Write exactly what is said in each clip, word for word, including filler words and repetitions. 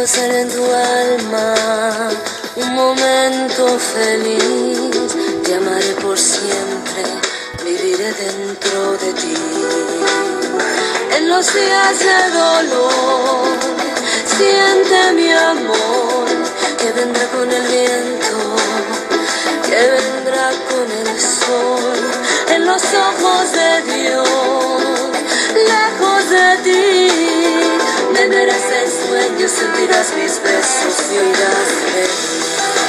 ser en tu alma un momento feliz. Te amaré por siempre, viviré dentro de ti. En los días de dolor, siente mi amor, que vendrá con el viento, que vendrá con el sol. En los ojos de Dios, lejos de ti, me verás en sueños, sentirás mis besos y oirás de mí.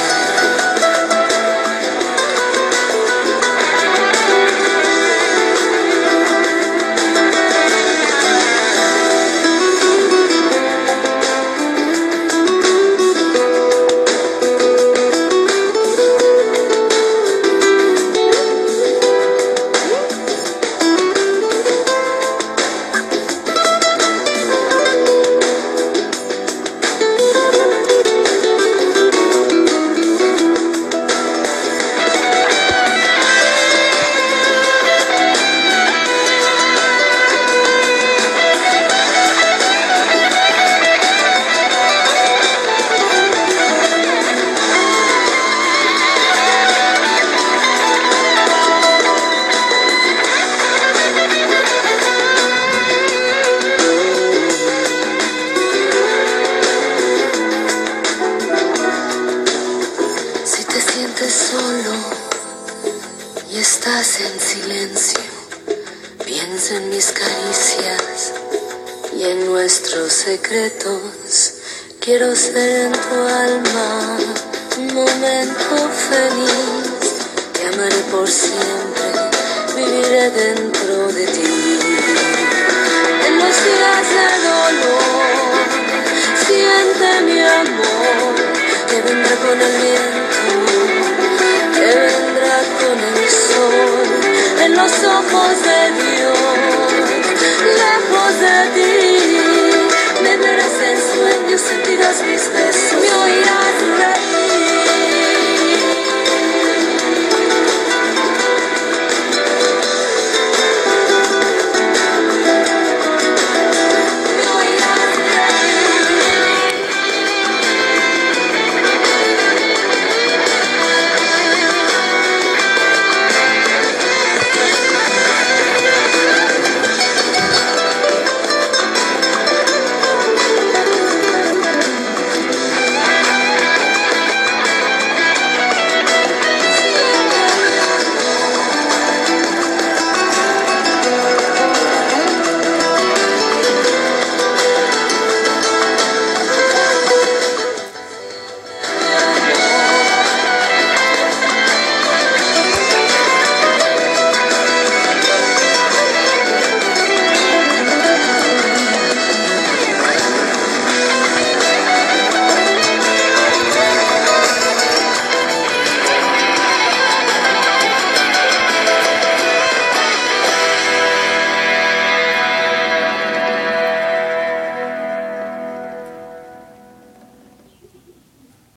Solo y estás en silencio, piensa en mis caricias y en nuestros secretos. Quiero ser en tu alma un momento feliz. Te amaré por siempre, viviré dentro de ti. En los días de dolor, siente mi amor, que vendrá con el viento, que vendrá con el sol. En los ojos de Dios, lejos de ti, me verás en sueños, sentirás mis besos, me oirás reír.